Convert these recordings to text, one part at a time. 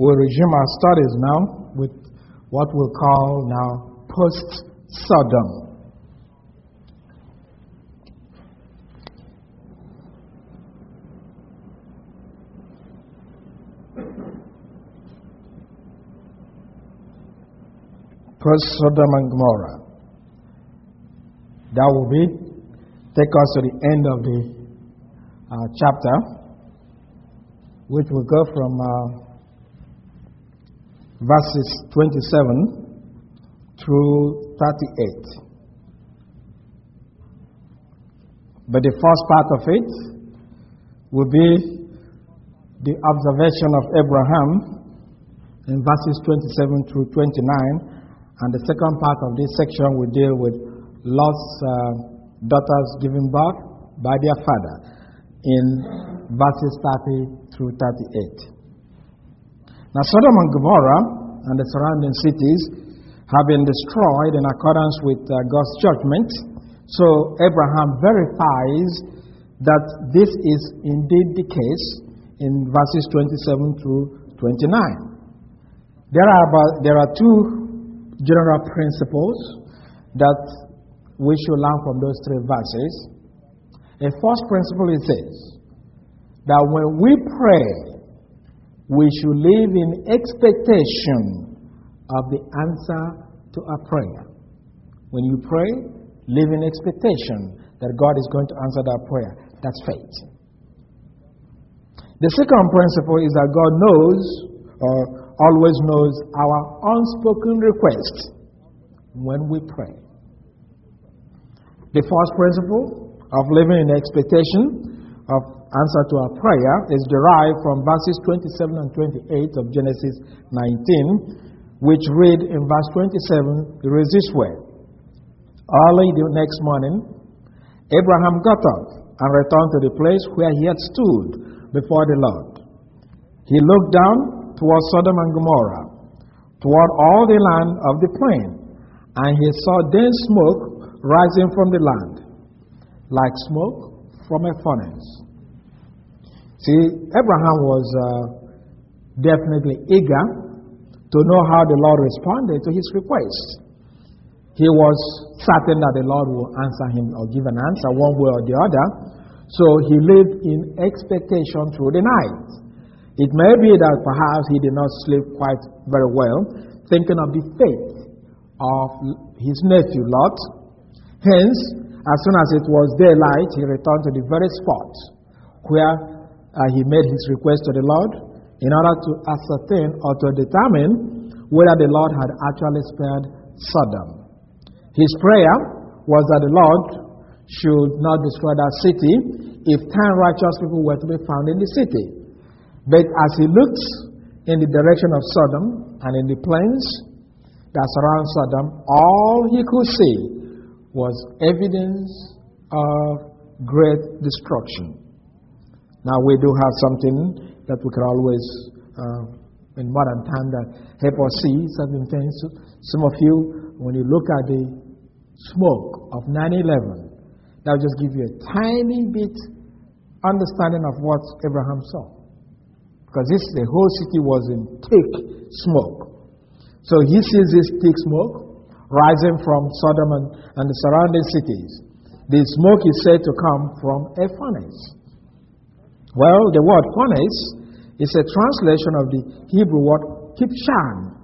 We'll resume our studies now with what we'll call now post-Sodom. Post-Sodom and Gomorrah. That will take us to the end of the chapter, which will go from verses 27 through 38. But the first part of it will be the observation of Abraham in verses 27 through 29, and the second part of this section will deal with Lot's daughters given birth by their father in verses 30 through 38. Now, Sodom and Gomorrah and the surrounding cities have been destroyed in accordance with God's judgment. So Abraham verifies that this is indeed the case in verses 27 through 29. There are two general principles that we should learn from those three verses. A first principle is this: that when we pray, we should live in expectation of the answer to our prayer. When you pray, live in expectation that God is going to answer that prayer. That's faith. The second principle is that God knows, or always knows, our unspoken requests when we pray. The first principle of living in expectation of answer to our prayer is derived from verses 27 and 28 of Genesis 19, which read in verse 27, it reads this way: Early the next morning, Abraham got up and returned to the place where he had stood before the Lord. He looked down toward Sodom and Gomorrah, toward all the land of the plain, and he saw dense smoke rising from the land, like smoke from a furnace. See, Abraham was definitely eager to know how the Lord responded to his request. He was certain that the Lord will answer him or give an answer one way or the other. So he lived in expectation through the night. It may be that perhaps he did not sleep quite very well, thinking of the fate of his nephew Lot. Hence, as soon as it was daylight, he returned to the very spot where he made his request to the Lord in order to ascertain or to determine whether the Lord had actually spared Sodom. His prayer was that the Lord should not destroy that city if 10 righteous people were to be found in the city. But as he looked in the direction of Sodom and in the plains that surround Sodom, all he could see was evidence of great destruction. Now, we do have something that we can always, in modern time, that help us see certain things. Some of you, when you look at the smoke of 9/11, that will just give you a tiny bit understanding of what Abraham saw. Because the whole city was in thick smoke. So he sees this thick smoke rising from Sodom and the surrounding cities. The smoke is said to come from a furnace. Well, the word furnace is a translation of the Hebrew word kibshan.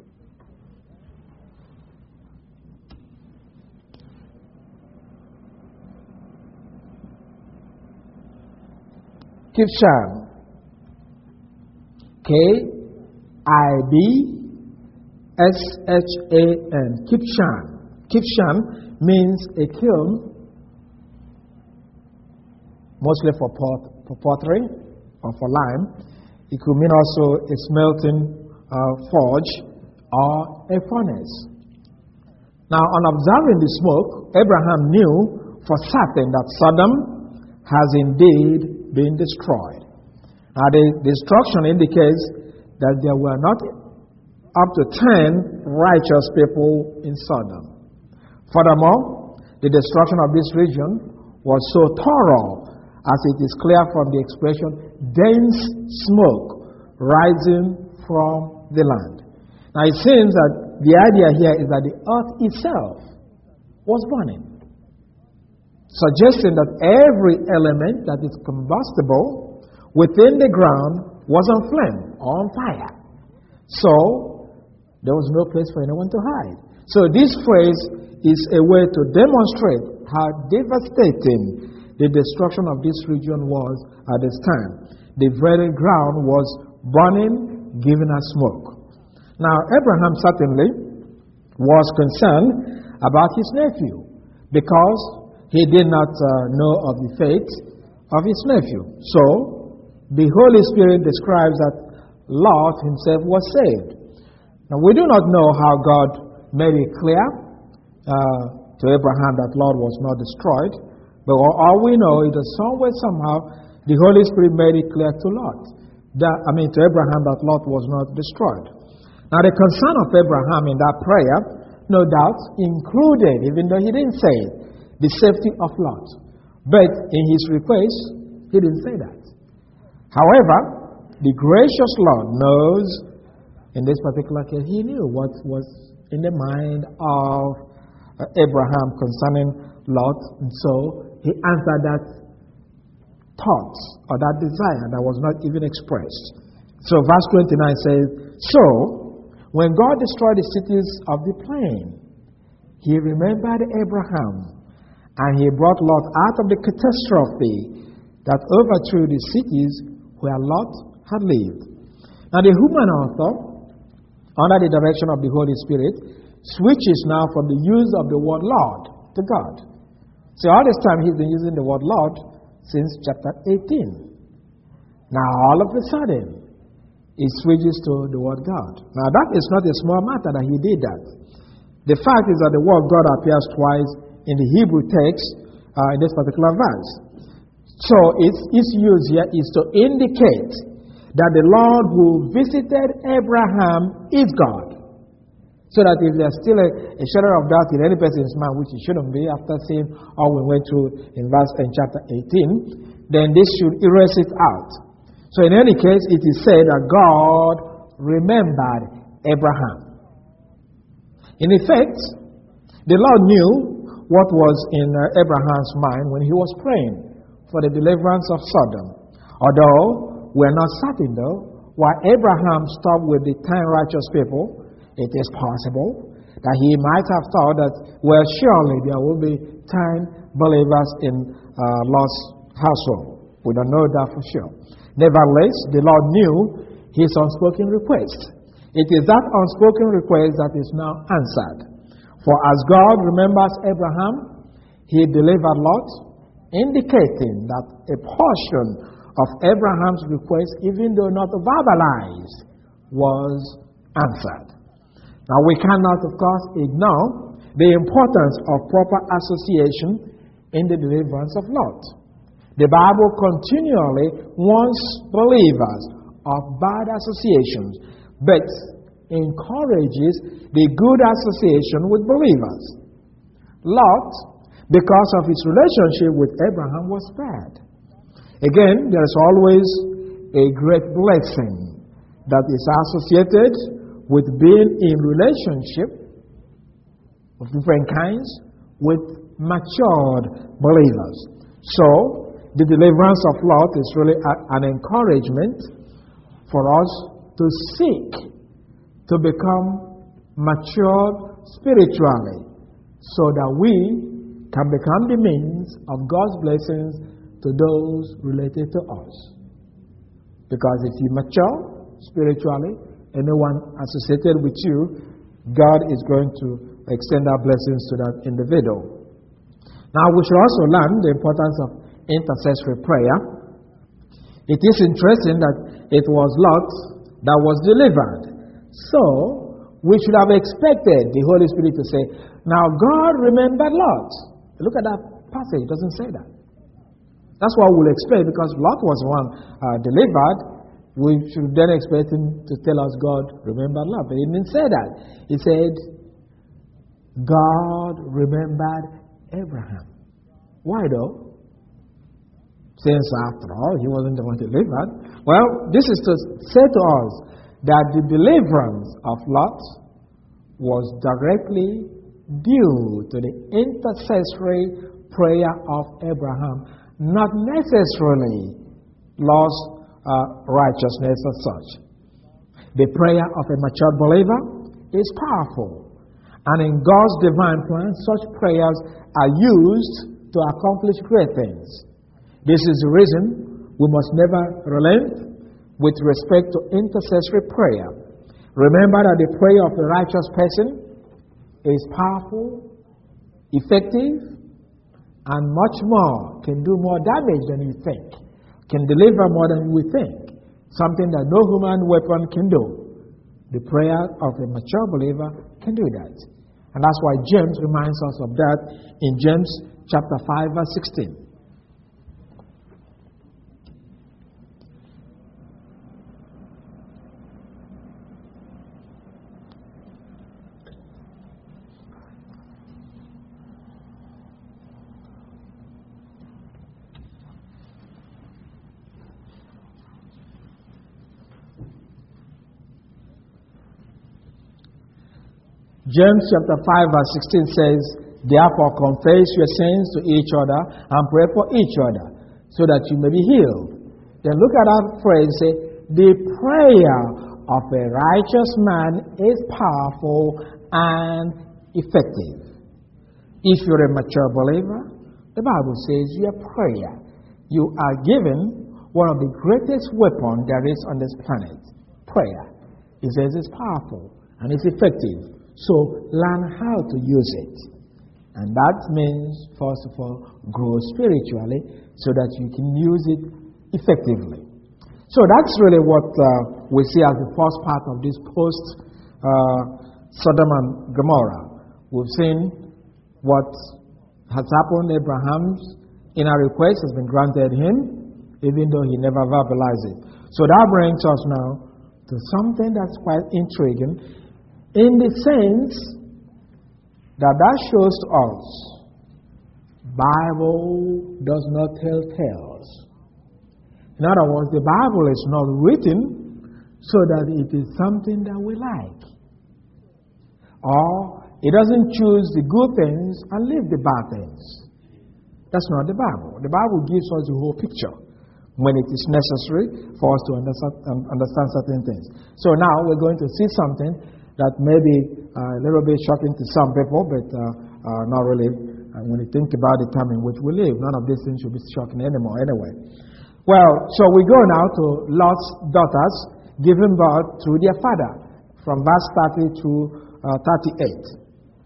Kibshan. K-I-B-S-H-A-N. Kibshan. Kibshan means a kiln, mostly for pottery or for lime. It could mean also a smelting forge or a furnace. Now, on observing the smoke, Abraham knew for certain that Sodom has indeed been destroyed. Now, the destruction indicates that there were not up to 10 righteous people in Sodom. Furthermore, the destruction of this region was so thorough, as it is clear from the expression dense smoke rising from the land. Now it seems that the idea here is that the earth itself was burning, suggesting that every element that is combustible within the ground was on flame or on fire. So there was no place for anyone to hide. So this phrase is a way to demonstrate how devastating the destruction of this region was at this time. The very ground was burning, giving us smoke. Now, Abraham certainly was concerned about his nephew because he did not know of the fate of his nephew. So, the Holy Spirit describes that Lot himself was saved. Now, we do not know how God made it clear to Abraham that Lot was not destroyed. But all we know is that somewhere, somehow, the Holy Spirit made it clear to to Abraham that Lot was not destroyed. Now, the concern of Abraham in that prayer, no doubt, included, even though he didn't say it, the safety of Lot. But in his request, he didn't say that. However, the gracious Lord knows, in this particular case, he knew what was in the mind of Abraham concerning Lot, and so he answered that thought or that desire that was not even expressed. So verse 29 says, So, when God destroyed the cities of the plain, he remembered Abraham, and he brought Lot out of the catastrophe that overthrew the cities where Lot had lived. Now the human author, under the direction of the Holy Spirit, switches now from the use of the word Lord to God. So all this time he's been using the word Lord since chapter 18. Now all of a sudden, he switches to the word God. Now that is not a small matter that he did that. The fact is that the word God appears twice in the Hebrew text in this particular verse. So its use here is to indicate that the Lord who visited Abraham is God. So that if there's still a shadow of doubt in any person's mind, which it shouldn't be after seeing all we went through in chapter 18, then this should erase it out. So in any case, it is said that God remembered Abraham. In effect, the Lord knew what was in Abraham's mind when he was praying for the deliverance of Sodom. Although we're not certain, though, why Abraham stopped with the 10 righteous people, it is possible that he might have thought that, well, surely there will be 10 believers in Lot's household. We don't know that for sure. Nevertheless, the Lord knew his unspoken request. It is that unspoken request that is now answered. For as God remembers Abraham, he delivered Lot, indicating that a portion of Abraham's request, even though not verbalized, was answered. Now, we cannot, of course, ignore the importance of proper association in the deliverance of Lot. The Bible continually warns believers of bad associations, but encourages the good association with believers. Lot, because of his relationship with Abraham, was spared. Again, there is always a great blessing that is associated with being in relationship of different kinds with matured believers. So, the deliverance of Lot is really an encouragement for us to seek to become matured spiritually so that we can become the means of God's blessings to those related to us. Because if you mature spiritually, anyone associated with you, God is going to extend our blessings to that individual. Now, we should also learn the importance of intercessory prayer. It is interesting that it was Lot that was delivered. So, we should have expected the Holy Spirit to say, now God remembered Lot. Look at that passage, it doesn't say that. That's what we'll expect, because Lot was one delivered. We should then expect him to tell us God remembered Lot. But he didn't say that. He said, God remembered Abraham. Why though? Since after all, he wasn't the one delivered. Well, this is to say to us that the deliverance of Lot was directly due to the intercessory prayer of Abraham, not necessarily Lot's righteousness as such. The prayer of a mature believer is powerful, and in God's divine plan, such prayers are used to accomplish great things. This is the reason we must never relent with respect to intercessory prayer. Remember that the prayer of a righteous person is powerful, effective, and much more, can do more damage than you think, can deliver more than we think, something that no human weapon can do. The prayer of a mature believer can do that. And that's why James reminds us of that in James chapter 5, verse 16. James chapter 5 verse 16 says, "Therefore confess your sins to each other and pray for each other, so that you may be healed." Then look at that phrase, say, "The prayer of a righteous man is powerful and effective." If you're a mature believer, the Bible says your prayer, you are given one of the greatest weapons there is on this planet, prayer. It says it's powerful and it's effective. So learn how to use it. And that means, first of all, grow spiritually so that you can use it effectively. So that's really what we see as the first part of this post Sodom and Gomorrah. We've seen what has happened. Abraham's inner request has been granted him, even though he never verbalized it. So that brings us now to something that's quite intriguing, in the sense that shows to us Bible does not tell tales. In other words, the Bible is not written so that it is something that we like. Or it doesn't choose the good things and leave the bad things. That's not the Bible. The Bible gives us the whole picture when it is necessary for us to understand certain things. So now we're going to see something that may be a little bit shocking to some people, but not really. When you think about the time in which we live, none of these things should be shocking anymore anyway. Well, so we go now to Lot's daughters giving birth through their father, from verse 30 to 38.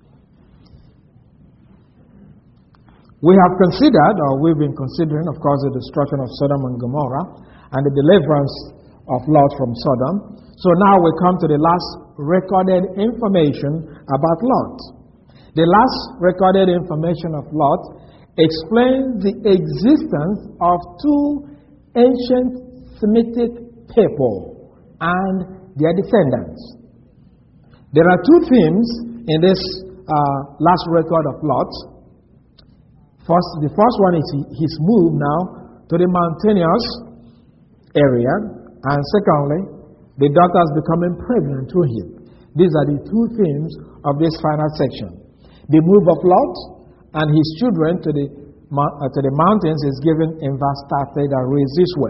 We have considered, or we've been considering, of course, the destruction of Sodom and Gomorrah and the deliverance of Lot from Sodom. So now we come to the last recorded information about Lot. The last recorded information of Lot explains the existence of two ancient Semitic people and their descendants. There are two themes in this last record of Lot. The first one is his move now to the mountainous area, and secondly, the daughters becoming pregnant through him. These are the two themes of this final section. The move of Lot and his children to the mountains is given in verse 30 that reads this way.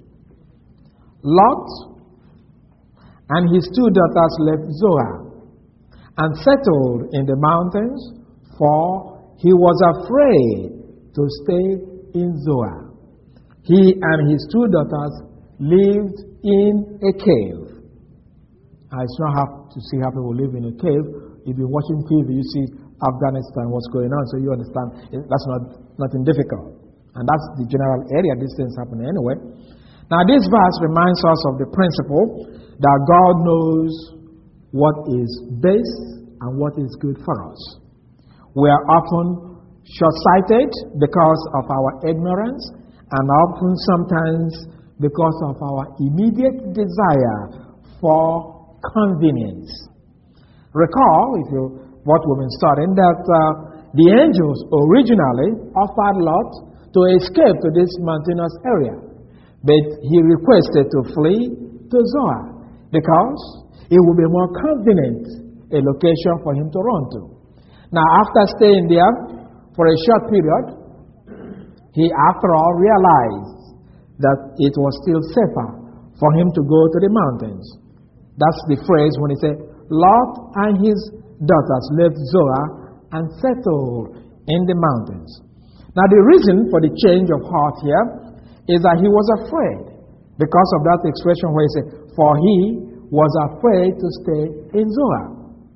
Lot and his two daughters left Zoar and settled in the mountains, for he was afraid to stay in Zoar. He and his two daughters lived in a cave. It's not hard to see how people live in a cave. If you're watching TV, you see Afghanistan, what's going on, so you understand that's nothing difficult. And that's the general area these things happen anyway. Now, this verse reminds us of the principle that God knows what is best and what is good for us. We are often short-sighted because of our ignorance, and often sometimes because of our immediate desire for convenience. Recall, what we've been studying, that the angels originally offered Lot to escape to this mountainous area, but he requested to flee to Zoar. because it will be more convenient a location for him to run to. Now, after staying there for a short period, he, after all, realized that it was still safer for him to go to the mountains. That's the phrase when he said, Lot and his daughters left Zoar and settled in the mountains. Now, the reason for the change of heart here is that he was afraid, because of that expression where he said, for he was afraid to stay in Zoar.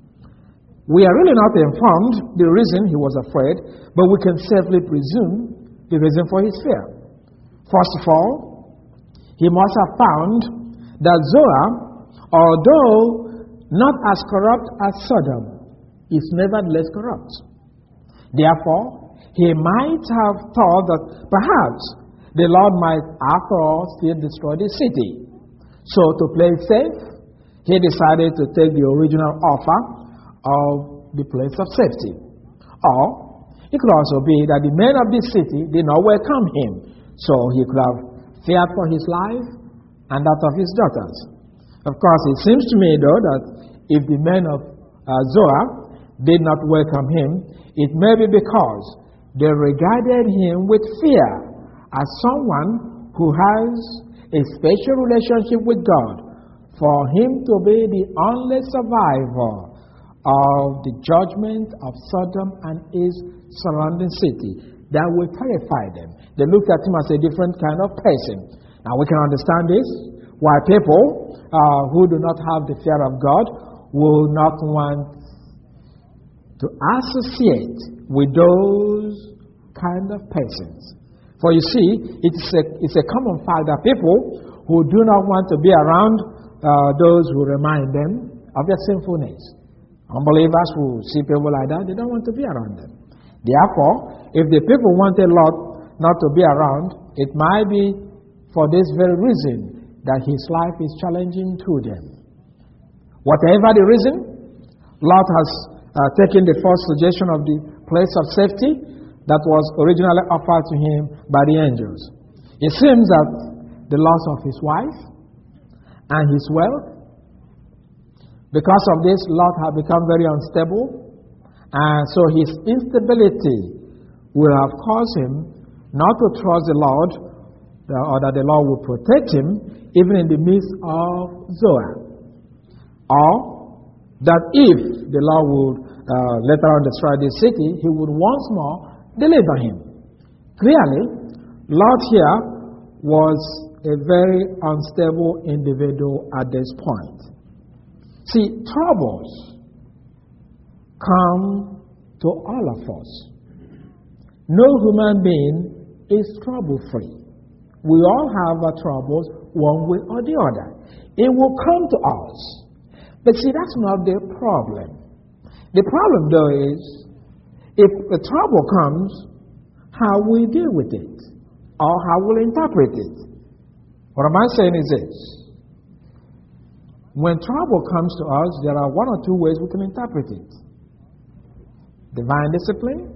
We are really not informed the reason he was afraid, but we can safely presume the reason for his fear. First of all, he must have found that Zoar, although not as corrupt as Sodom, is nevertheless corrupt. Therefore, he might have thought that perhaps the Lord might, after all, still destroy the city. So, to play safe, he decided to take the original offer of the place of safety. Or, it could also be that the men of this city did not welcome him, so he could have feared for his life and that of his daughters. Of course, it seems to me, though, that if the men of Zoar did not welcome him, it may be because they regarded him with fear as someone who has a special relationship with God, for him to be the only survivor of the judgment of Sodom and its surrounding city. That will terrify them. They looked at him as a different kind of person. Now we can understand this, why people who do not have the fear of God will not want to associate with those kind of persons. For you see, it's a common fact that people who do not want to be around those who remind them of their sinfulness. Unbelievers who see people like that, they don't want to be around them. Therefore, if the people wanted Lot not to be around, it might be for this very reason that his life is challenging to them. Whatever the reason, Lot has taken the first suggestion of the place of safety that was originally offered to him by the angels. It seems that the loss of his wife and his wealth, because of this, Lot had become very unstable, and so his instability will have caused him not to trust the Lord, or that the Lord will protect him even in the midst of Zoar. Or that if the Lord would later on destroy this city, he would once more deliver him. Clearly, Lot here was a very unstable individual at this point. See, troubles come to all of us. No human being is trouble-free. We all have our troubles one way or the other. It will come to us. But see, that's not the problem. The problem, though, is if the trouble comes, how we deal with it, or how we'll interpret it. What am I saying is this. When trouble comes to us, there are one or two ways we can interpret it. Divine discipline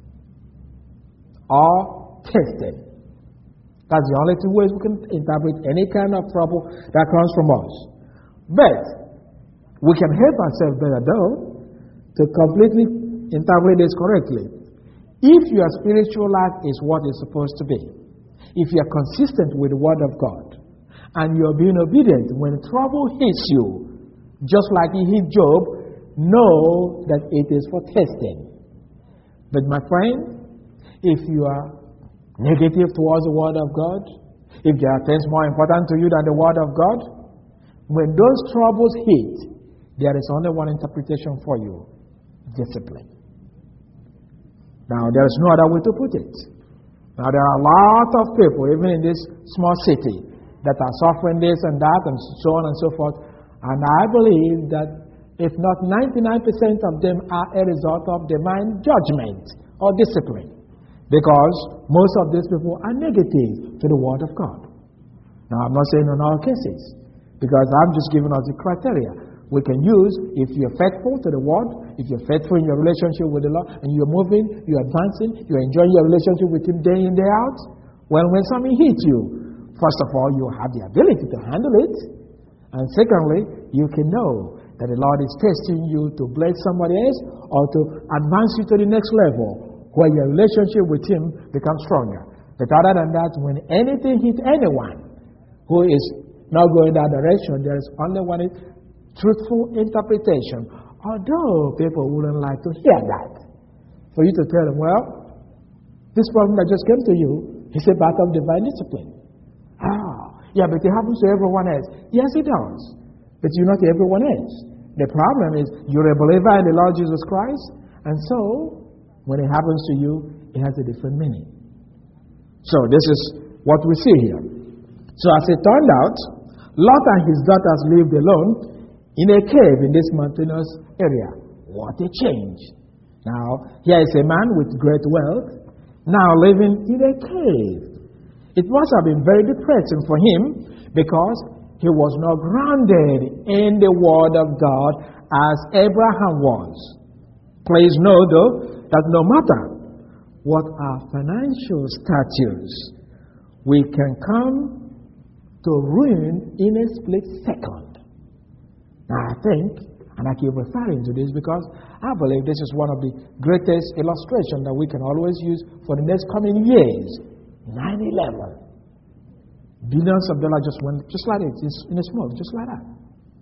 or testing. That's the only two ways we can interpret any kind of trouble that comes from us. But we can help ourselves better, though, to completely interpret this correctly. If your spiritual life is what it's supposed to be, if you're consistent with the Word of God, and you're being obedient, when trouble hits you, just like it hit Job, know that it is for testing. But my friend, if you are negative towards the Word of God, if there are things more important to you than the Word of God, when those troubles hit, there is only one interpretation for you: discipline. Now, there is no other way to put it. Now, there are a lot of people, even in this small city, that are suffering this and that and so on and so forth. And I believe that if not 99% of them are a result of divine judgment or discipline. Because most of these people are negative to the Word of God. Now, I'm not saying in all cases, because I'm just giving us the criteria we can use. If you're faithful to the Word, if you're faithful in your relationship with the Lord, and you're moving, you're advancing, you're enjoying your relationship with Him day in, day out, well, when something hits you, first of all, you have the ability to handle it. And secondly, you can know that the Lord is testing you to bless somebody else or to advance you to the next level where your relationship with Him becomes stronger. But other than that, when anything hits anyone who is not going that direction, there is only one truthful interpretation. Although people wouldn't like to hear that. For you to tell them, well, this problem that just came to you is a part of divine discipline. Yeah, but it happens to everyone else. Yes, it does. But you're not everyone else. The problem is you're a believer in the Lord Jesus Christ, and so when it happens to you, it has a different meaning. So this is what we see here. So as it turned out, Lot and his daughters lived alone in a cave in this mountainous area. What a change. Now, here is a man with great wealth, now living in a cave. It must have been very depressing for him because he was not grounded in the Word of God as Abraham was. Please know, though, that no matter what our financial status, we can come to ruin in a split second. Now, I think, and I keep referring to this because I believe this is one of the greatest illustrations that we can always use for the next coming years. 9/11. Billions of dollars just went, just like it, just in a smoke, just like that.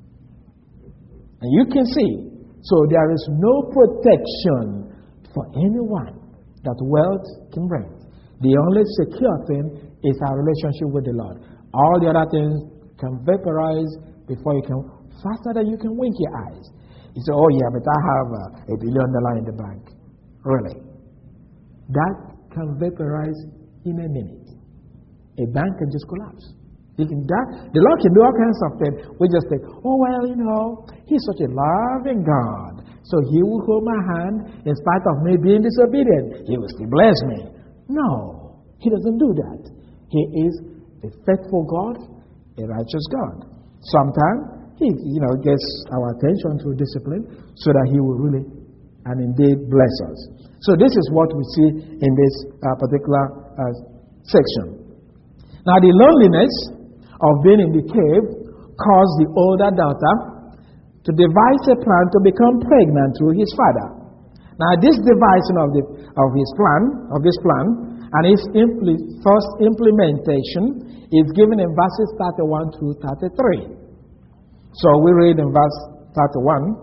And you can see, so there is no protection for anyone that wealth can bring. The only secure thing is our relationship with the Lord. All the other things can vaporize before you can, faster than you can wink your eyes. You say, oh yeah, but I have $1 billion in the bank. Really? That can vaporize in a minute. A bank can just collapse. The Lord can do all kinds of things. We just think, oh, well, He's such a loving God. So He will hold my hand in spite of me being disobedient. He will still bless me. No, He doesn't do that. He is a faithful God, a righteous God. Sometimes He gets our attention through discipline so that He will really and indeed bless us. So this is what we see in this particular section. Now the loneliness of being in the cave caused the older daughter to devise a plan to become pregnant through his father. Now this devising of this plan and its first implementation is given in verses 31 through 33. So we read in verse 31.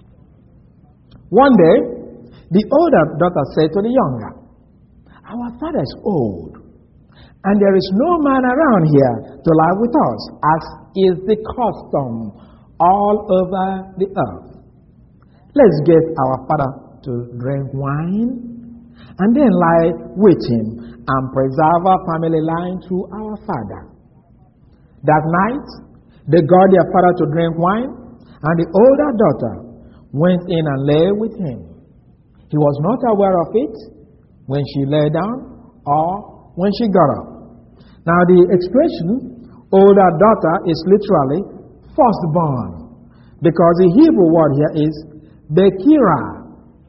One day, the older daughter said to the younger, our father is old, and there is no man around here to lie with us, as is the custom all over the earth. Let's get our father to drink wine, and then lie with him, and preserve our family line through our father. That night, they got their father to drink wine, and the older daughter went in and lay with him. He was not aware of it when she lay down or when she got up. Now the expression older daughter is literally firstborn, because the Hebrew word here is Bekira.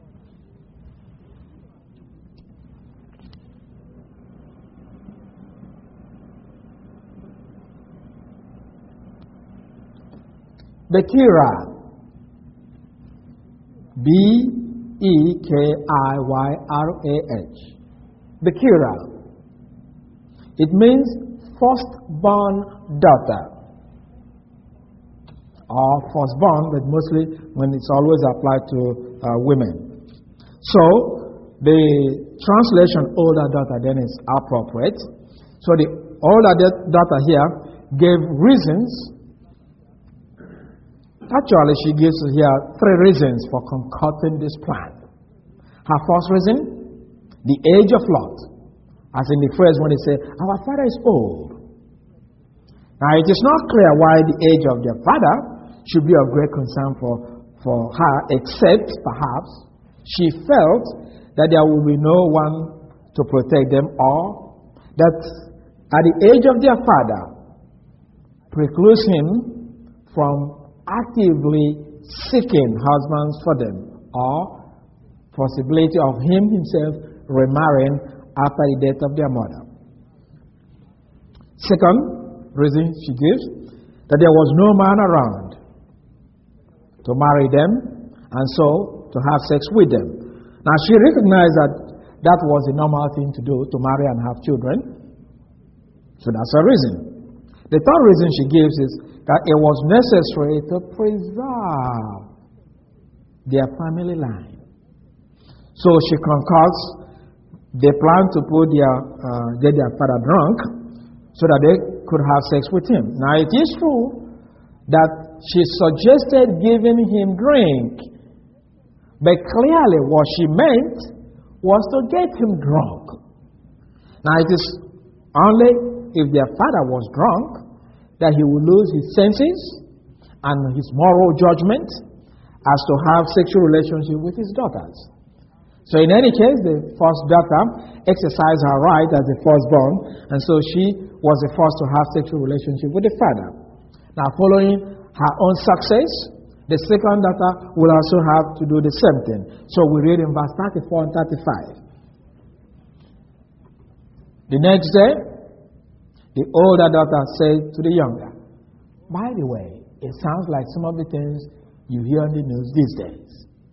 Bekira. Bekiyrah. Bekira. It means firstborn daughter. Or firstborn, but mostly when it's always applied to women. So the translation older daughter then is appropriate. So the older daughter here gave reasons. Actually, she gives us here 3 reasons for concocting this plan. Her first reason, the age of Lot. As in the phrase when they say, our father is old. Now, it is not clear why the age of their father should be of great concern for her, except perhaps she felt that there will be no one to protect them, or that at the age of their father precludes him from actively seeking husbands for them, or possibility of him himself remarrying after the death of their mother. Second reason she gives, that there was no man around to marry them, and so to have sex with them. Now she recognized that that was a normal thing to do, to marry and have children. So that's her reason. The third reason she gives is that it was necessary to preserve their family line. So she concocts, they plan to get their father drunk so that they could have sex with him. Now it is true that she suggested giving him drink, but clearly what she meant was to get him drunk. Now it is only if their father was drunk that he would lose his senses and his moral judgment as to have sexual relationship with his daughters. So in any case, the first daughter exercised her right as the firstborn, and so she was the first to have sexual relationship with the father. Now following her own success, the second daughter will also have to do the same thing. So we read in verse 34 and 35. The next day, the older daughter said to the younger, "By the way, it sounds like some of the things you hear on the news these days.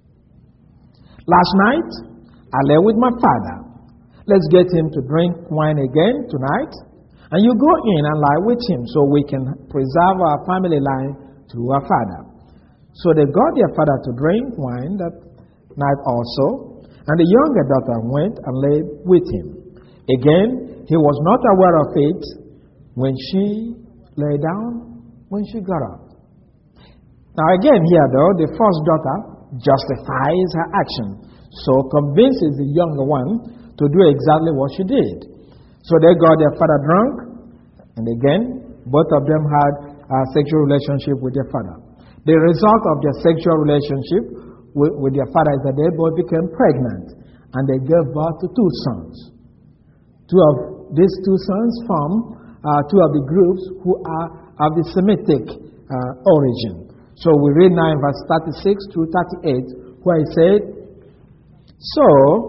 Last night, I lay with my father. Let's get him to drink wine again tonight, and you go in and lie with him so we can preserve our family line through our father." So they got their father to drink wine that night also, and the younger daughter went and lay with him. Again, he was not aware of it when she lay down, when she got up. Now again here though, the first daughter justifies her action, so convinces the younger one to do exactly what she did. So they got their father drunk, and again, both of them had a sexual relationship with their father. The result of their sexual relationship with their father is that they both became pregnant, and they gave birth to two sons. Two of these two sons form two of the groups who are of the Semitic origin. So we read now in verse 36 through 38, where he said, "So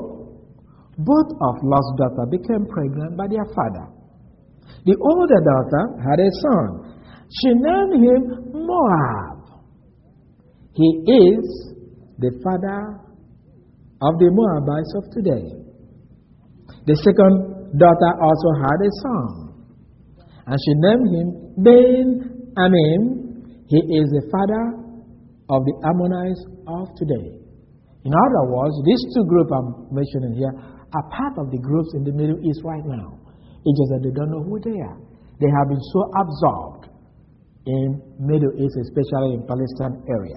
both of Lot's daughters became pregnant by their father. The older daughter had a son. She named him Moab. He is the father of the Moabites of today. The second daughter also had a son, and she named him Ben-Amin. He is the father of the Ammonites of today." In other words, these two groups I'm mentioning here are part of the groups in the Middle East right now. It's just that they don't know who they are. They have been so absorbed in Middle East, especially in Palestine area.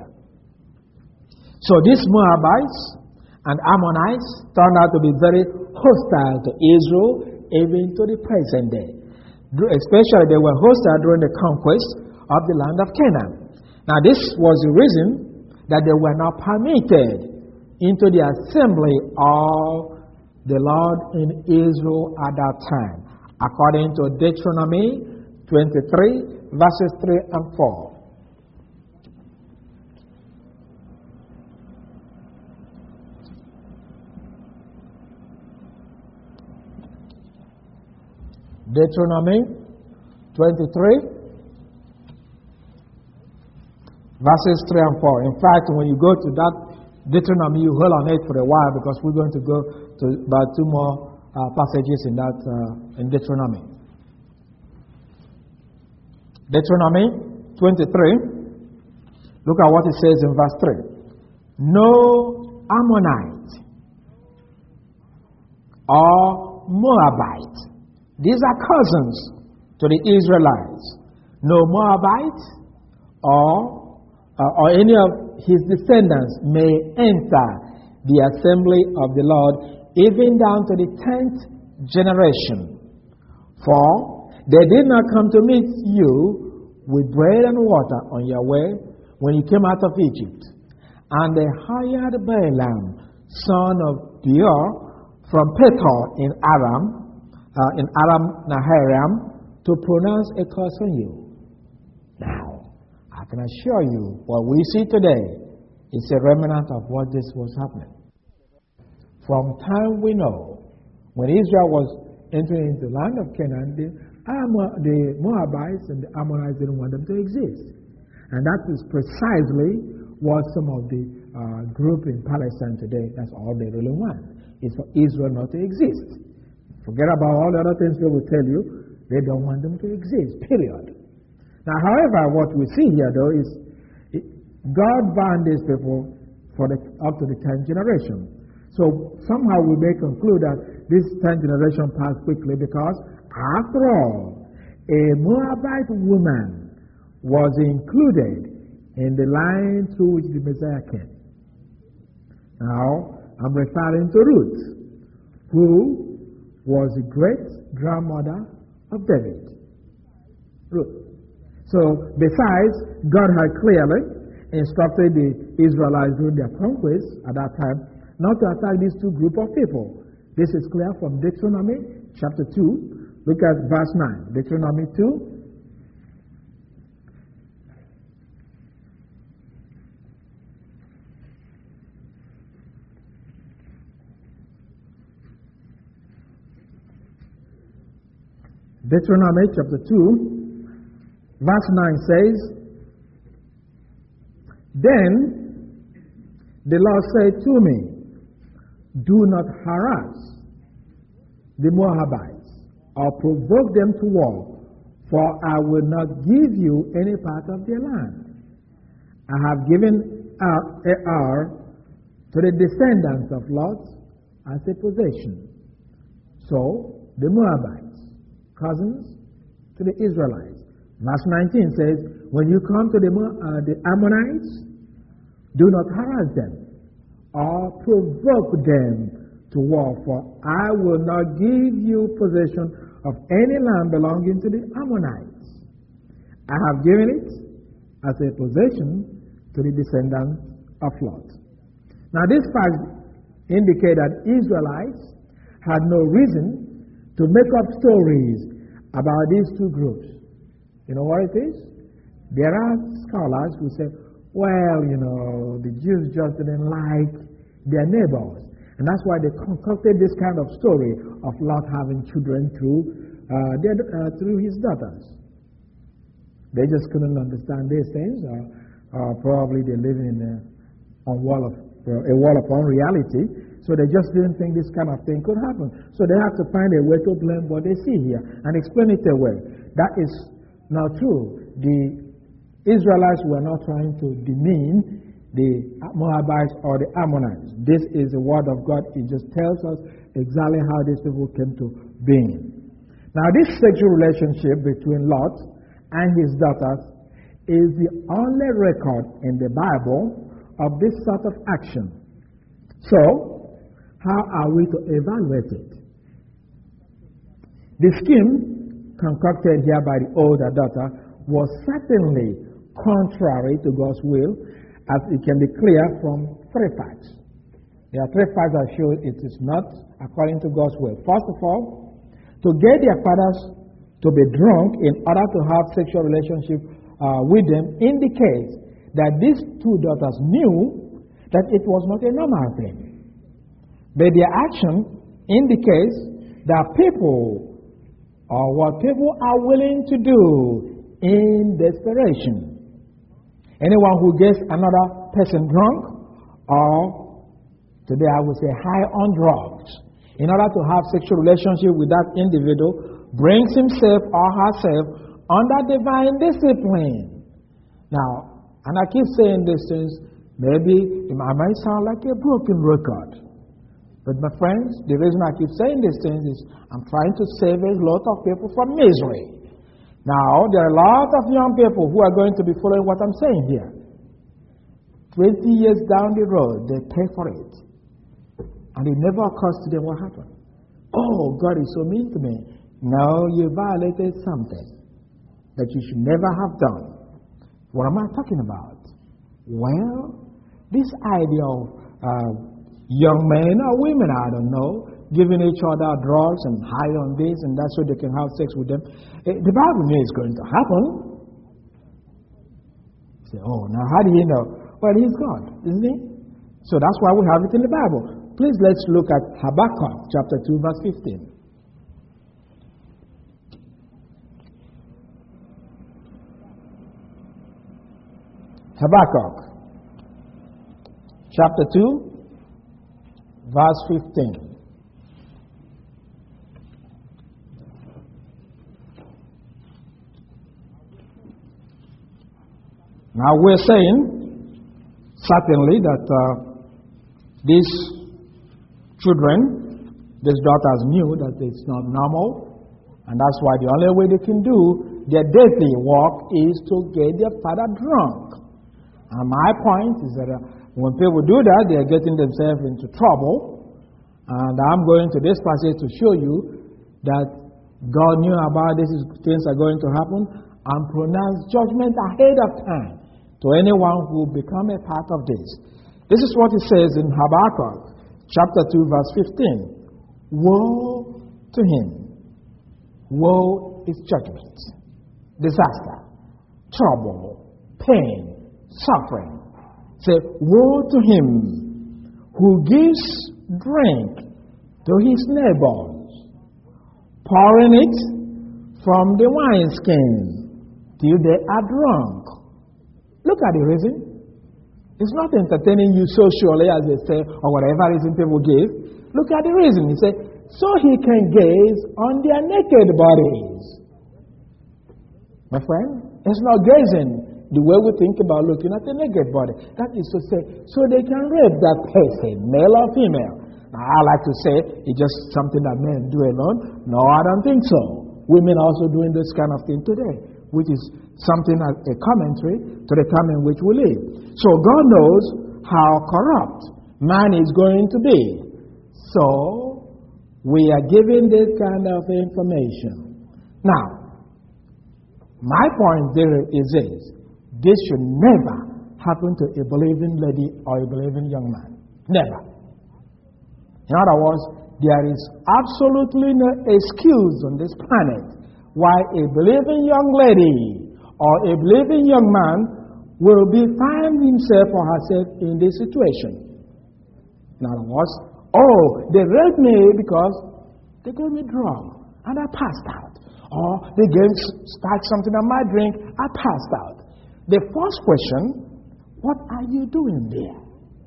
So these Moabites and Ammonites turned out to be very hostile to Israel, even to the present day. Especially they were hostile during the conquest of the land of Canaan. Now this was the reason that they were not permitted into the assembly of the Lord in Israel at that time, according to Deuteronomy 23, verses 3 and 4. Deuteronomy 23, verses 3 and 4. In fact, when you go to that Deuteronomy, you hold on it for a while because we're going to go to about two more passages in that in Deuteronomy. Deuteronomy 23. Look at what it says in verse 3. "No Ammonite or Moabite." These are cousins to the Israelites. "No Moabite or any of his descendants may enter the assembly of the Lord, even down to the 10th generation. For they did not come to meet you with bread and water on your way when you came out of Egypt. And they hired Balaam, son of Beor, from Pethor in Aram Naharaim, to pronounce a curse on you. Now, I can assure you, what we see today is a remnant of what this was happening. From time we know, when Israel was entering into the land of Canaan, the the Moabites and the Ammonites didn't want them to exist. And that is precisely what some of the group in Palestine today, that's all they really want, is for Israel not to exist. Forget about all the other things they will tell you. They don't want them to exist, period. Now, however, what we see here, though, is God bound these people up to the 10th generation. So somehow we may conclude that this 10th generation passed quickly because, after all, a Moabite woman was included in the line through which the Messiah came. Now, I'm referring to Ruth, who was the great-grandmother of David. Ruth. So, besides, God had clearly instructed the Israelites during their conquest at that time not to attack these two groups of people. This is clear from Deuteronomy chapter 2. Look at verse 9. Deuteronomy 2. Deuteronomy chapter 2, verse 9 says, Then the Lord said to me, Do not harass the Moabites or provoke them to war, for I will not give you any part of their land. I have given Ar to the descendants of Lot as a possession. So the Moabites, cousins to the Israelites. Verse 19 says, When you come to the Ammonites, do not harass them or provoke them to war, for I will not give you possession of any land belonging to the Ammonites. I have given it as a possession to the descendants of Lot. Now, this fact indicates that Israelites had no reason to make up stories about these two groups. You know what it is? There are scholars who say, well, the Jews just didn't like their neighbors. And that's why they concocted this kind of story of Lot having children through his daughters. They just couldn't understand these things. Probably they're living in a wall upon reality. So they just didn't think this kind of thing could happen. So they have to find a way to blame what they see here and explain it away. That is not true. The Israelites were not trying to demean the Moabites or the Ammonites. This is the word of God. It just tells us exactly how these people came to being. Now, this sexual relationship between Lot and his daughters is the only record in the Bible of this sort of action. So, how are we to evaluate it? The scheme concocted here by the older daughter was certainly contrary to God's will, as it can be clear from three facts. There are three facts that show it is not according to God's will. First of all, to get their fathers to be drunk in order to have sexual relationship with them indicates that these two daughters knew that it was not a normal thing. But their action indicates that people are what people are willing to do in desperation. Anyone who gets another person drunk, or today I would say high on drugs, in order to have sexual relationship with that individual, brings himself or herself under divine discipline. Now, and I keep saying these things, maybe I might sound like a broken record. But my friends, the reason I keep saying these things is I'm trying to save a lot of people from misery. Now, there are a lot of young people who are going to be following what I'm saying here. 20 years down the road, they pay for it. And it never occurs to them what happened. Oh, God is so mean to me. No, you violated something that you should never have done. What am I talking about? Well, this idea of young men or women, I don't know, giving each other drugs and high on this and that so they can have sex with them. The Bible knows it's going to happen. You say, oh, now how do you know? Well, he's God, isn't he? So that's why we have it in the Bible. Please let's look at Habakkuk chapter 2 verse 15. Habakkuk, chapter 2, verse 15. Now we're saying, certainly, that these children, these daughters knew that it's not normal, and that's why the only way they can do their daily work is to get their father drunk. And my point is that when people do that, they are getting themselves into trouble. And I'm going to this passage to show you that God knew about these things are going to happen and pronounced judgment ahead of time to anyone who become a part of this. This is what it says in Habakkuk, chapter 2, verse 15. Woe to him. Woe is judgment, disaster, trouble, pain, suffering. Say, woe to him who gives drink to his neighbors, pouring it from the wineskin till they are drunk. Look at the reason. It's not entertaining you socially, as they say, or whatever reason people give. Look at the reason. He said, so he can gaze on their naked bodies. My friend, it's not gazing the way we think about looking at the naked body. That is to say, so they can rape that person, male or female. Now, I like to say it's just something that men do alone. No, I don't think so. Women are also doing this kind of thing today, which is something as a commentary to the time in which we live. So God knows how corrupt man is going to be. So we are given this kind of information. Now, my point there is this. This should never happen to a believing lady or a believing young man. Never. In other words, there is absolutely no excuse on this planet why a believing young lady or a believing young man will be find himself or herself in this situation. In other words, oh, they raped me because they gave me drug and I passed out. Or they started something on my drink, I passed out. The first question, what are you doing there?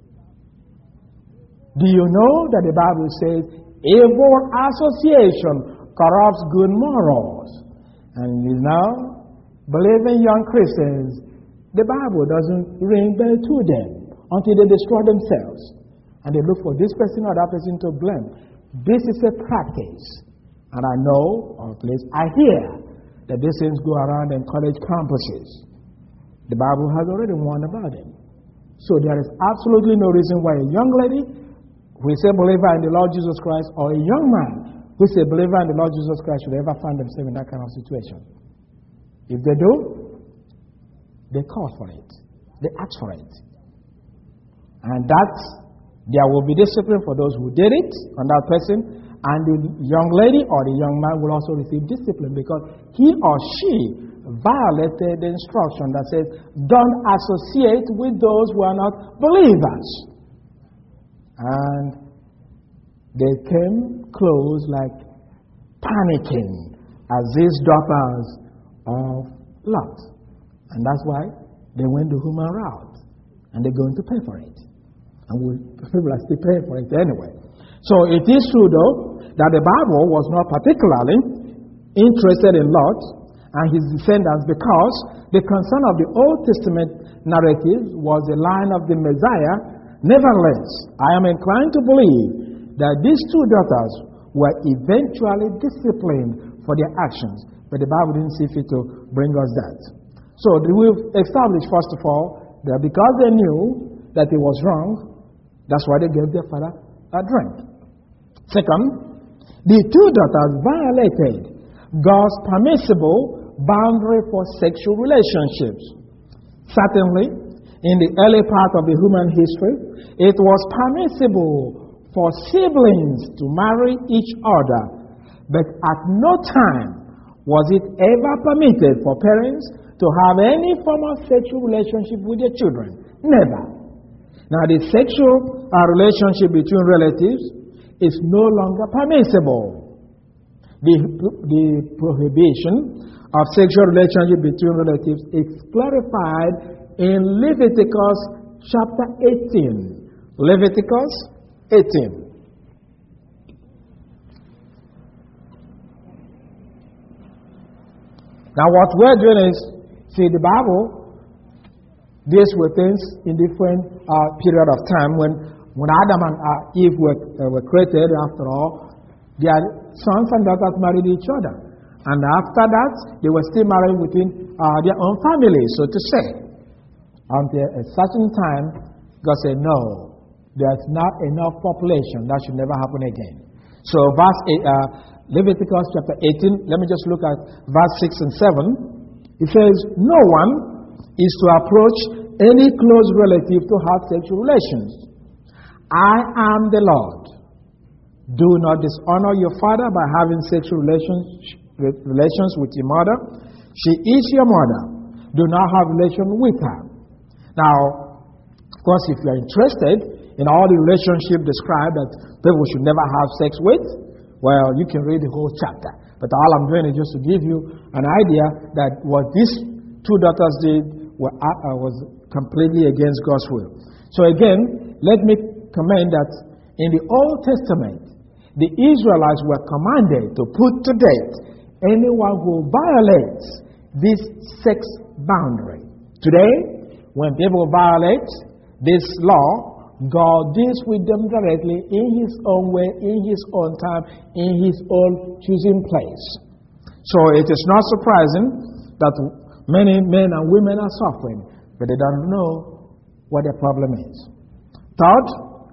Do you know that the Bible says evil association corrupts good morals? And you know, believing young Christians, the Bible doesn't ring bell to them until they destroy themselves. And they look for this person or that person to blame. This is a practice. And I know, or at least I hear, that these things go around in college campuses. The Bible has already warned about it. So there is absolutely no reason why a young lady who is a believer in the Lord Jesus Christ or a young man who is a believer in the Lord Jesus Christ should ever find themselves in that kind of situation. If they do, they call for it. They ask for it. And that there will be discipline for those who did it on that person, and the young lady or the young man will also receive discipline because he or she violated the instruction that says, don't associate with those who are not believers. And they came close like panicking as these daughters of Lot. And that's why they went the human route. And they're going to pay for it. And people are still paying for it anyway. So it is true, though, that the Bible was not particularly interested in Lot and his descendants because the concern of the Old Testament narrative was the line of the Messiah. Nevertheless, I am inclined to believe that these two daughters were eventually disciplined for their actions, but the Bible didn't see fit to bring us that. So we've established, first of all, that because they knew that it was wrong, that's why they gave their father a drink. Second, the two daughters violated God's permissible boundary for sexual relationships. Certainly, in the early part of the human history, it was permissible for siblings to marry each other, but at no time was it ever permitted for parents to have any form of sexual relationship with their children. Never. Now, the sexual relationship between relatives is no longer permissible. The prohibition of sexual relationship between relatives is clarified in Leviticus chapter 18. Leviticus 18. Now what we're doing is, see, the Bible deals with things in different period of time. When Adam and Eve were created, after all, their sons and daughters married each other. And after that, they were still married within their own family, so to say. Until a certain time, God said, no, there's not enough population. That should never happen again. So Leviticus chapter 18, let me just look at verse 6 and 7. It says, no one is to approach any close relative to have sexual relations. I am the Lord. Do not dishonor your father by having sexual relations with your mother. She is your mother. Do not have relation with her. Now, of course, if you are interested in all the relationship described that people should never have sex with, well, you can read the whole chapter. But all I'm doing is just to give you an idea that what these two daughters did was completely against God's will. So again, let me comment that in the Old Testament, the Israelites were commanded to put to death anyone who violates this sex boundary. Today, when people violate this law, God deals with them directly in His own way, in His own time, in His own choosing place. So it is not surprising that many men and women are suffering, but they don't know what their problem is. Third,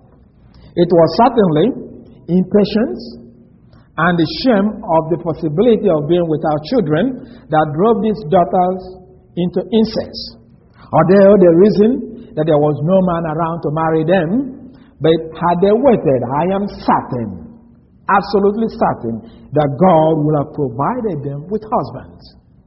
it was certainly impatience and the shame of the possibility of being without children that drove these daughters into incest. Although the reason that there was no man around to marry them, but had they waited, I am certain, absolutely certain, that God would have provided them with husbands.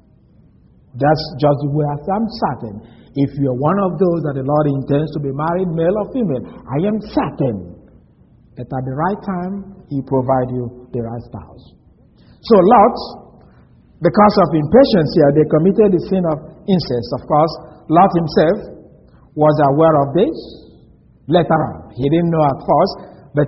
That's just the way I'm certain. If you're one of those that the Lord intends to be married, male or female, I am certain that at the right time, He provide you the right spouse. So Lot, because of impatience here, they committed the sin of incest. Of course, Lot himself was aware of this later on. He didn't know at first, but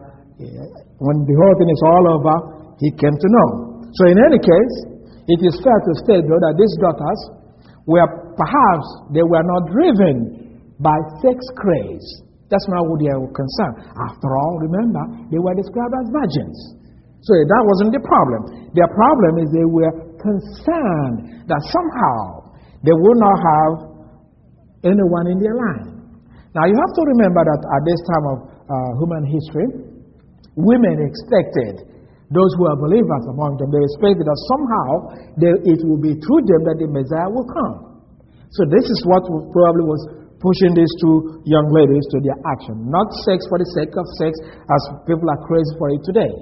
when the whole thing is all over, he came to know. So in any case, it is fair to state, though, that these daughters were perhaps, they were not driven by sex craze. That's not what they were concerned. After all, remember, they were described as virgins. So that wasn't the problem. Their problem is they were concerned that somehow they would not have anyone in their line. Now you have to remember that at this time of human history, women expected, those who are believers among them, they expected that somehow it will be through them that the Messiah will come. So this is what probably was pushing these two young ladies to their action. Not sex for the sake of sex, as people are crazy for it today.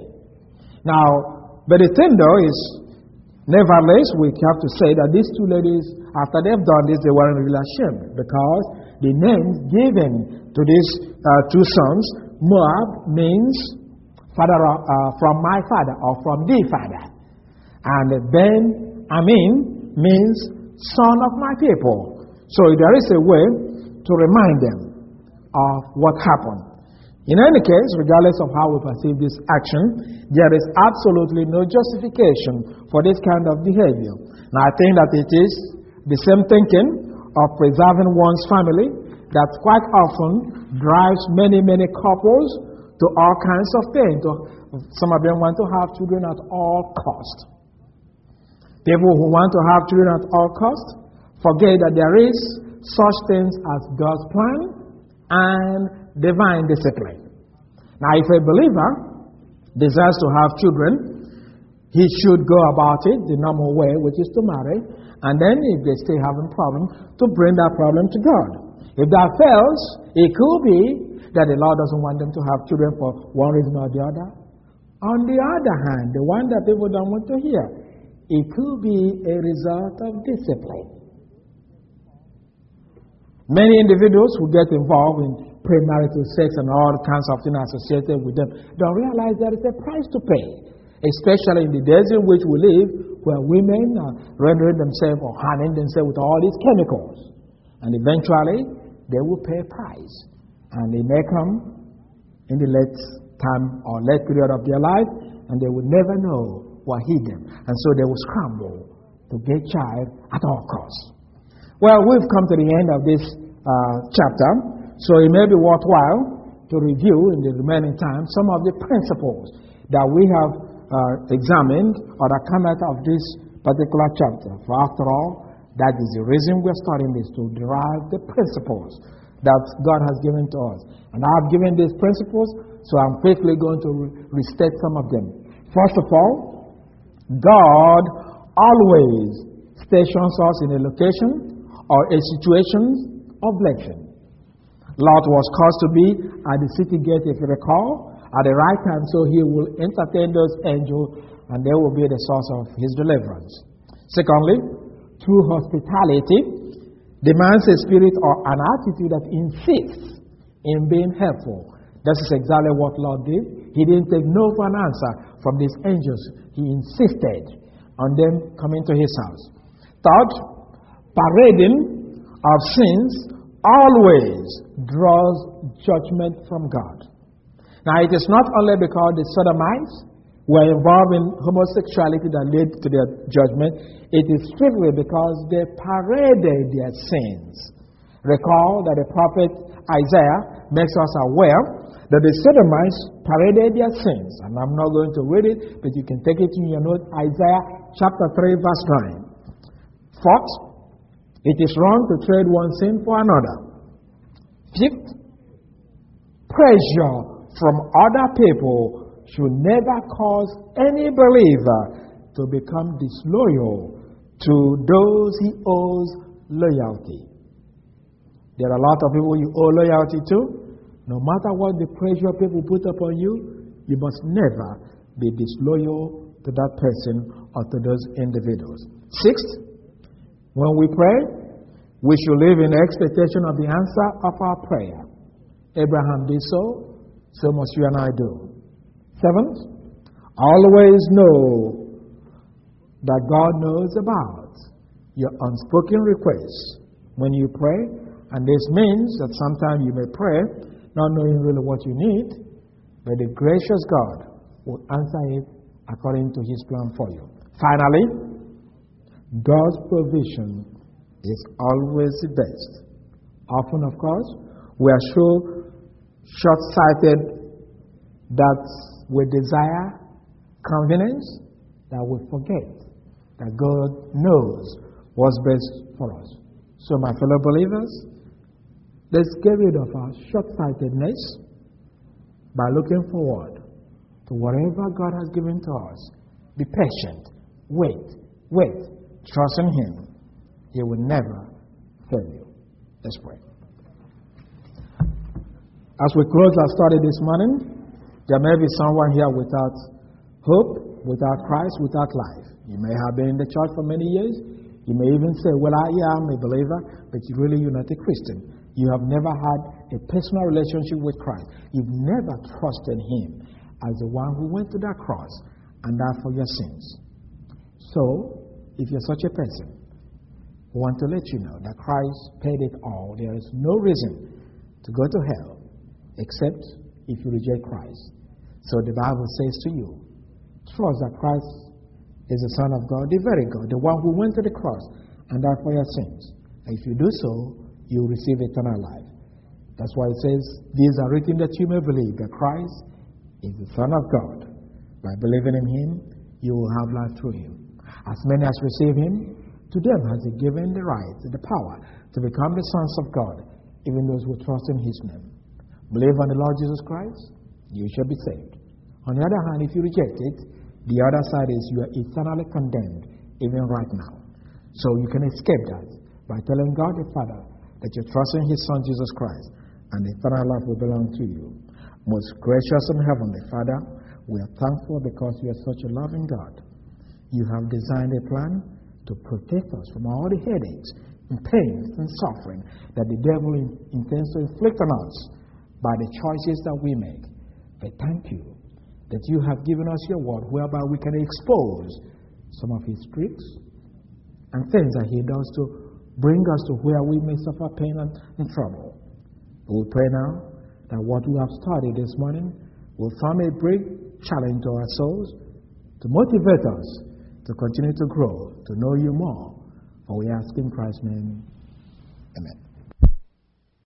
Now, but the thing though is, nevertheless, we have to say that these two ladies, after they've done this, they weren't really ashamed, because the names given to these two sons, Moab means father from my father, or from the father. And Ben Amin means son of my people. So there is a way to remind them of what happened. In any case, regardless of how we perceive this action, there is absolutely no justification for this kind of behavior. Now, I think that it is the same thinking of preserving one's family that quite often drives many couples to all kinds of pain. Some of them want to have children at all cost. People who want to have children at all cost forget that there is such things as God's plan and divine discipline. Now, if a believer desires to have children, he should go about it the normal way, which is to marry, and then if they still having problem, to bring that problem to God. If that fails, it could be that the Lord doesn't want them to have children for one reason or the other. On the other hand, the one that people don't want to hear, it could be a result of discipline. Many individuals who get involved in premarital sex and all kinds of things associated with them don't realize there is a price to pay, especially in the days in which we live, where women are rendering themselves or harming themselves with all these chemicals. And eventually, they will pay a price. And it may come in the late time or late period of their life, and they will never know what hit them. And so they will scramble to get child at all costs. Well, we've come to the end of this chapter, so it may be worthwhile to review in the remaining time some of the principles that we have examined or that come out of this particular chapter. For after all, that is the reason we're studying this, to derive the principles that God has given to us. And I've given these principles, so I'm quickly going to restate some of them. First of all, God always stations us in a location or a situation of blessing. Lot was caused to be at the city gate, if you recall, at the right time, so he will entertain those angels, and they will be the source of his deliverance. Secondly, true hospitality demands a spirit or an attitude that insists in being helpful. This is exactly what Lot did. He didn't take no for an answer from these angels. He insisted on them coming to his house. Third, parading of sins always draws judgment from God. Now, it is not only because the Sodomites were involved in homosexuality that led to their judgment, it is strictly because they paraded their sins. Recall that the prophet Isaiah makes us aware that the Sodomites paraded their sins. And I'm not going to read it, but you can take it in your note, Isaiah chapter 3, verse 9. Fourth, it is wrong to trade one sin for another. Fifth, pressure from other people should never cause any believer to become disloyal to those he owes loyalty. There are a lot of people you owe loyalty to. No matter what the pressure people put upon you, you must never be disloyal to that person or to those individuals. Sixth, when we pray, we should live in expectation of the answer of our prayer. Abraham did so, so must you and I do. Seventh, always know that God knows about your unspoken requests when you pray, and this means that sometimes you may pray not knowing really what you need, but the gracious God will answer it according to his plan for you. Finally, God's provision is always the best. Often, of course, we are so short-sighted that we desire convenience that we forget that God knows what's best for us. So, my fellow believers, let's get rid of our short-sightedness by looking forward to whatever God has given to us. Be patient. Wait. Trust in him. He will never fail you. Let's pray. As we close our study this morning, there may be someone here without hope, without Christ, without life. You may have been in the church for many years. You may even say, well, I'm a believer, but you're not a Christian. You have never had a personal relationship with Christ. You've never trusted him as the one who went to that cross and died for your sins. So, if you're such a person, I want to let you know that Christ paid it all. There is no reason to go to hell except if you reject Christ. So the Bible says to you, trust that Christ is the Son of God, the very God, the one who went to the cross and died for your sins. And if you do so, you will receive eternal life. That's why it says, these are written that you may believe that Christ is the Son of God. By believing in him, you will have life through him. As many as receive him, to them has he given the right, the power to become the sons of God, even those who trust in his name. Believe on the Lord Jesus Christ, you shall be saved. On the other hand, if you reject it, the other side is you are eternally condemned, even right now. So you can escape that by telling God the Father that you trust in his Son Jesus Christ, and eternal life will belong to you. Most gracious and heavenly Father, we are thankful because you are such a loving God. You have designed a plan to protect us from all the headaches and pains and suffering that the devil intends to inflict on us by the choices that we make. But thank you that you have given us your word whereby we can expose some of his tricks and things that he does to bring us to where we may suffer pain and trouble. But we pray now that what we have studied this morning will form a great challenge to our souls, to motivate us to continue to grow, to know you more. For we ask in Christ's name, amen.